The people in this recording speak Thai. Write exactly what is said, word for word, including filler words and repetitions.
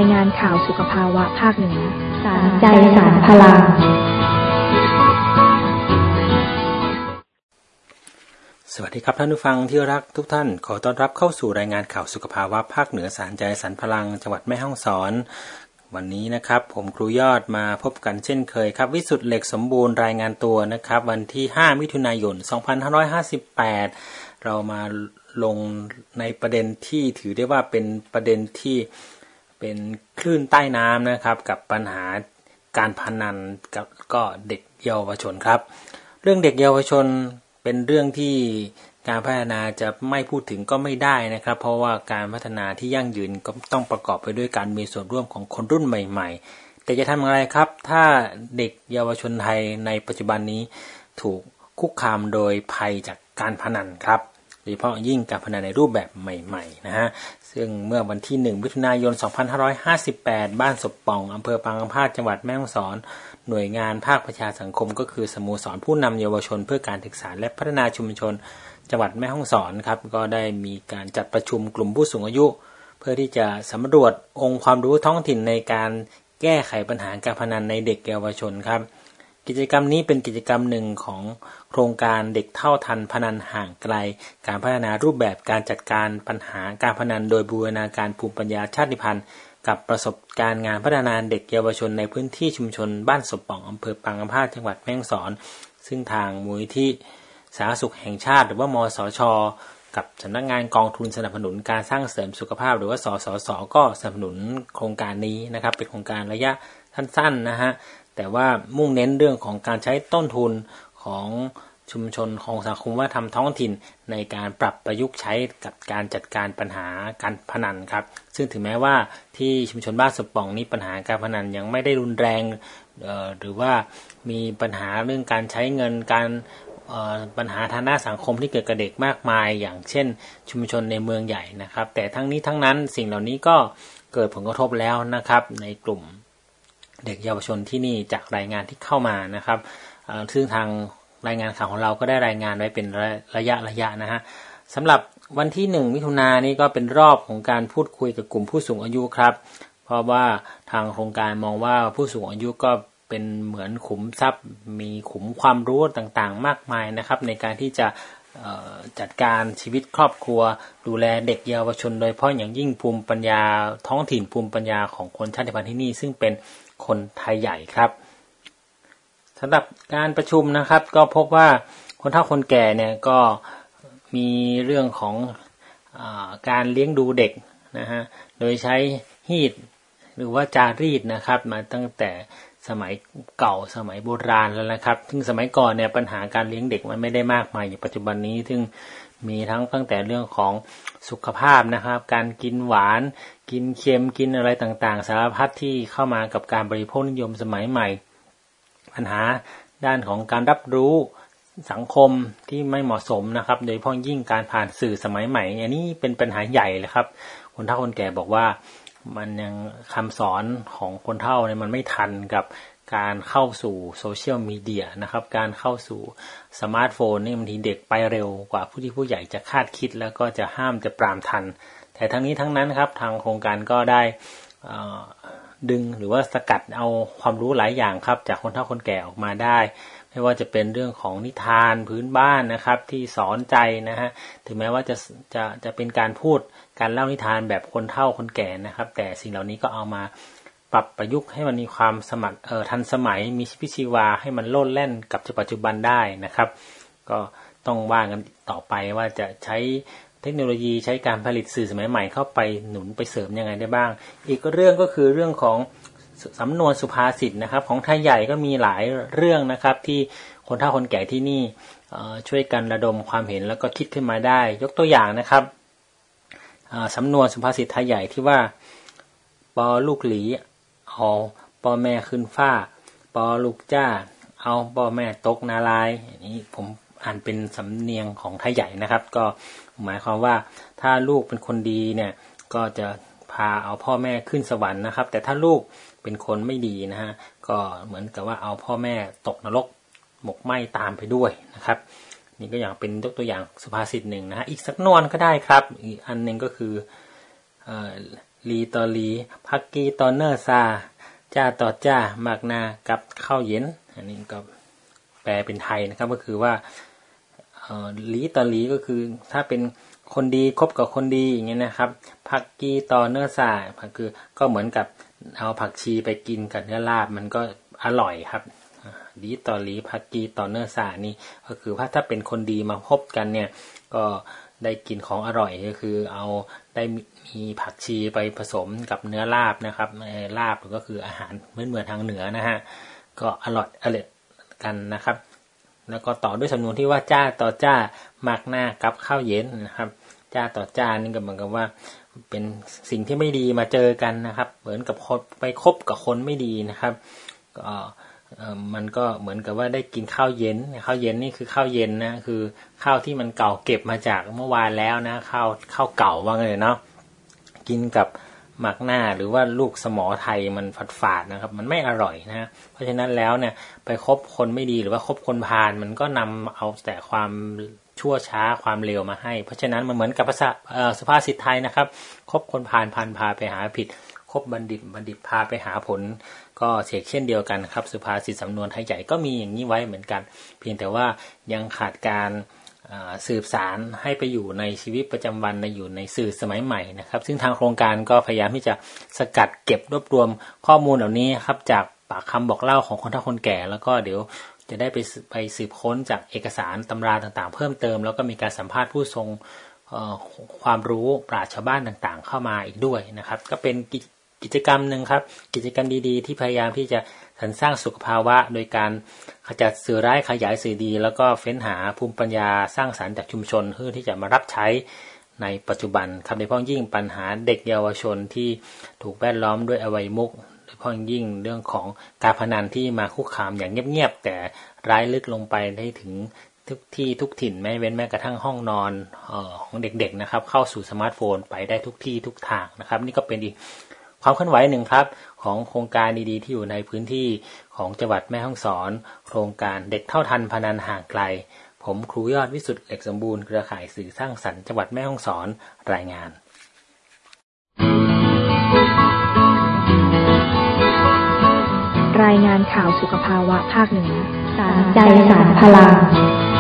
ายงานข่าวสุขภาวะภาคเหนือสารใจสารพลังสวัสดีครับท่านผู้ฟังที่รักทุกท่านขอต้อนรับเข้าสู่รายงานข่าวสุขภาวะภาคเหนือสารใจสารพลังจังหวัดแม่ฮ่องสอนวันนี้นะครับผมครูยอดมาพบกันเช่นเคยครับวิสุทธิ์เหล็กสมบูรณ์รายงานตัวนะครับวันที่ห้ามิถุนายนสองพันห้าร้อยห้าสิบแปดเรามาลงในประเด็นที่ถือได้ว่าเป็นประเด็นที่เป็นคลื่นใต้น้ำนะครับกับปัญหาการพนันกับก็เด็กเยาวชนครับเรื่องเด็กเยาวชนเป็นเรื่องที่การพัฒนาจะไม่พูดถึงก็ไม่ได้นะครับเพราะว่าการพัฒนาที่ยั่งยืนก็ต้องประกอบไปด้วยการมีส่วนร่วมของคนรุ่นใหม่ๆแต่จะทำอะไรครับถ้าเด็กเยาวชนไทยในปัจจุบันนี้ถูกคุกคามโดยภัยจากการพนันครับโดยเฉพาะยิ่งการพนันในรูปแบบใหม่ๆนะฮะซึ่งเมื่อวันที่หนึ่งมิถุนายนสองพันห้าร้อยห้าสิบแปดบ้านศพป่องอำเภอปางกำพาดจังหวัดแม่ฮ่องสอนหน่วยงานภาคประชาสังคมก็คือสโมสรผู้นำเยาวชนเพื่อการศึกษาและพัฒนาชุมชนจังหวัดแม่ฮ่องสอนครับก็ได้มีการจัดประชุมกลุ่มผู้สูงอายุเพื่อที่จะสำรวจองค์ความรู้ท้องถิ่นในการแก้ไขปัญหาการพนันในเด็กเยาวชนครับกิจกรรมนี้เป็นกิจกรรมหนึ่งของโครงการเด็กเท่าทันพนันห่างไกลการพัฒนารูปแบบการจัดการปัญหาการพนันโดยบูรณาการภูมิปัญญาชาติพันธุ์กับประสบการณ์งานพัฒนาเด็กเยาวชนในพื้นที่ชุมชนบ้านศพป่องอำเภอปางกำพาดจังหวัดแม่ฮ่องสอนซึ่งทางมูลนิธิสาธารณสุขแห่งชาติหรือว่ามสช.กับสำนักงานกองทุนสนับสนุนการสร้างเสริมสุขภาพหรือว่าสสส.ก็สนับสนุนโครงการนี้นะครับเป็นโครงการระยะสั้นๆนะฮะแต่ว่ามุ่งเน้นเรื่องของการใช้ต้นทุนของชุมชนของสังคมวัฒนธรรมท้องถิ่นในการปรับประยุกต์ใช้กับการจัดการปัญหาการพนันครับซึ่งถึงแม้ว่าที่ชุมชนบ้านศพป่องนี้ปัญหาการพนันยังไม่ได้รุนแรงหรือว่ามีปัญหาเรื่องการใช้เงินการปัญหาทางด้านสังคมที่เกิดกับเด็กมากมายอย่างเช่นชุมชนในเมืองใหญ่นะครับแต่ทั้งนี้ทั้งนั้นสิ่งเหล่านี้ก็เกิดผลกระทบแล้วนะครับในกลุ่มเด็กเยาวชนที่นี่จากรายงานที่เข้ามานะครับซึ่งทางรายงานข่าวของเราก็ได้รายงานไว้เป็นระยะระยะนะฮะสำหรับวันที่หนึ่งมิถุนายนนี้ก็เป็นรอบของการพูดคุยกับกลุ่มผู้สูงอายุครับเพราะว่าทางโครงการมองว่าผู้สูงอายุก็เป็นเหมือนขุมทรัพย์มีขุมความรู้ต่างๆมากมายนะครับในการที่จะจัดการชีวิตครอบครัวดูแลเด็กเยาวชนโดยเฉพาะอย่างยิ่งภูมิปัญญาท้องถิ่นภูมิปัญญาของคนชาติพันธุ์ที่นี่ซึ่งเป็นคนไทยใหญ่ครับสำหรับการประชุมนะครับก็พบว่าคนเฒ่าคนแก่เนี่ยก็มีเรื่องของอ่าการเลี้ยงดูเด็กนะฮะโดยใช้ฮีทหรือว่าจารีตนะครับมาตั้งแต่สมัยเก่าสมัยโบราณแล้วนะครับซึ่งสมัยก่อนเนี่ยปัญหาการเลี้ยงเด็กมันไม่ได้มากมายอย่างปัจจุบันนี้ซึ่งมีทั้งตั้งแต่เรื่องของสุขภาพนะครับการกินหวานกินเค็มกินอะไรต่างๆสารพัดที่เข้ามากับการบริโภคนิยมสมัยใหม่ปัญหาด้านของการรับรู้สังคมที่ไม่เหมาะสมนะครับโดยเฉพาะยิ่งการผ่านสื่อสมัยใหม่อันนี้เป็นปัญหาใหญ่เลยครับคนเฒ่าคนแก่บอกว่ามันยังคำสอนของคนเฒ่าเนี่ยมันไม่ทันกับการเข้าสู่โซเชียลมีเดียนะครับการเข้าสู่สมาร์ทโฟนนี่บางทีเด็กไปเร็วกว่าผู้ที่ผู้ใหญ่จะคาดคิดแล้วก็จะห้ามจะปรามทันแต่ทั้งนี้ทั้งนั้นครับทางโครงการก็ได้ดึงหรือว่าสกัดเอาความรู้หลายอย่างครับจากคนเฒ่าคนแก่ออกมาได้ไม่ว่าจะเป็นเรื่องของนิทานพื้นบ้านนะครับที่สอนใจนะฮะถึงแม้ว่าจะจะจะเป็นการพูดการเล่านิทานแบบคนเฒ่าคนแก่นะครับแต่สิ่งเหล่านี้ก็เอามาปรับประยุกต์ให้มันมีความสมัครเอ่อทันสมัยมีชีวิตชีวาให้มันโลดแล่นกับปัจจุบันได้นะครับก็ต้องว่ากันต่อไปว่าจะใช้เทคโนโลยีใช้การผลิตสื่อสมัยใหม่เข้าไปหนุนไปเสริมยังไงได้บ้างอีกเรื่องก็คือเรื่องของสำนวนสุภาษิตนะครับของไทยใหญ่ก็มีหลายเรื่องนะครับที่คนเฒ่าคนแก่ที่นี่ช่วยกันระดมความเห็นแล้วก็คิดขึ้นมาได้ยกตัวอย่างนะครับสำนวนสุภาษิตไทยใหญ่ที่ว่าปอลูกหลีเอาปอแม่ขึ้นฟ้าปอลูกจ้าเอาปอแม่ตกนาลายอันนี้ผมอ่านเป็นสำเนียงของไทยใหญ่นะครับก็หมายความว่าถ้าลูกเป็นคนดีเนี่ยก็จะพาเอาพ่อแม่ขึ้นสวรรค์นะครับแต่ถ้าลูกเป็นคนไม่ดีนะฮะก็เหมือนกับว่าเอาพ่อแม่ตกนรกหมกไหม้ตามไปด้วยนะครับนี่ก็อย่างเป็นยกตัวอย่างสุภาษิตหนึ่งนะฮะอีกสักนวนก็ได้ครับอีกอันนึงก็คือเอ่อลีต่อลีพักกีต่อเนอร์ซาจ้าต่อจ้ามากนากับข้าวเย็นอันนี้ก็แปลเป็นไทยนะครับก็คือว่าเอ่อลีต่อลีก็คือถ้าเป็นคนดีคบกับคนดีอย่างเงี้ยนะครับผักกีต่อเนื้อสาคือก็เหมือนกับเอาผักชีไปกินกับเนื้อลาบมันก็อร่อยครับลีต่อลีผักกีต่อเนื้อสานี่ก็คือว่าถ้าเป็นคนดีมาพบกันเนี่ยก็ได้กินของอร่อยก็คือเอาได้มีผักชีไปผสมกับเนื้อลาบนะครับลาบก็คืออาหารเหมือนเหมือนทางเหนือนะฮะก็อร่อยอร่อยกันนะครับแล้วก็ต่อด้วยสำนวนที่ว่าจ้าต่อจ้ามากหน้ากับข้าวเย็นนะครับจ้าต่อจ้านี่ก็เหมือนกับว่าเป็นสิ่งที่ไม่ดีมาเจอกันนะครับเหมือนกับคนไปคบกับคนไม่ดีนะครับก็มันก็เหมือนกับว่าได้กินข้าวเย็นข้าวเย็นนี่คือข้าวเย็นนะคือข้าวที่มันเก่าเก็บมาจากเมื่อวานแล้วนะข้าวข้าวเก่าว่าไงเนาะกินกับหมักหน้าหรือว่าลูกสมอไทยมันฝาดๆนะครับมันไม่อร่อยนะเพราะฉะนั้นแล้วเนี่ยไปคบคนไม่ดีหรือว่าคบคนพาลมันก็นำเอาแต่ความชั่วช้าความเลวมาให้เพราะฉะนั้นมันเหมือนกับภาษาสุภาษิตไทยนะครับคบคนพาลพาลพาไปหาผิดคบบัณฑิตบัณฑิตพาไปหาผลก็เช่นเช่นเดียวกันครับสุภาษิตสำนวนไทยใหญ่ก็มีอย่างนี้ไว้เหมือนกันเพียงแต่ว่ายังขาดการสืบสารให้ไปอยู่ในชีวิตประจำวันในอยู่ในสื่อสมัยใหม่นะครับซึ่งทางโครงการก็พยายามที่จะสกัดเก็บรวบรวมข้อมูลเหล่านี้ครับจากปากคำบอกเล่าของคนเฒ่าคนแก่แล้วก็เดี๋ยวจะได้ไปไปสืบค้นจากเอกสารตำราต่างๆเพิ่มเติมแล้วก็มีการสัมภาษณ์ผู้ทรงความรู้ปราชญ์ชาวบ้านต่างๆเข้ามาอีกด้วยนะครับก็เป็นกิจกรรมนึงครับกิจกรรมดีๆที่พยายามที่จะสรรสร้างสุขภาวะโดยการขจัดสื่อร้ายขยายสื่อดีแล้วก็เฟ้นหาภูมิปัญญาสร้างสรรค์จากชุมชนเพื่อที่จะมารับใช้ในปัจจุบันครับโดยเฉพาะยิ่งปัญหาเด็กเยาวชนที่ถูกแวดล้อมด้วยอบายมุขโดยเฉพาะยิ่งเรื่องของการพนันที่มาคุกคามอย่างเงียบๆแต่ร้ายลึกลงไปได้ถึงทุกที่ทุกถิ่นไม่เว้นแม้กระทั่งห้องนอนเอ่อของเด็กๆนะครับเข้าสู่สมาร์ทโฟนไปได้ทุกที่ทุกทางนะครับนี่ก็เป็นอีกความเคลื่อนไหวหนึ่งครับของโครงการดีๆที่อยู่ในพื้นที่ของจังหวัดแม่ฮ่องสอนโครงการเด็กเท่าทันพนันห่างไกลผมครูยอดวิสุทธิ์เหล็กสมบูรณ์เครือข่ายสื่อสร้างสรรค์จังหวัดแม่ฮ่องสอนรายงานรายงานข่าวสุขภาวะภาคเหนือสารใจสารพลัง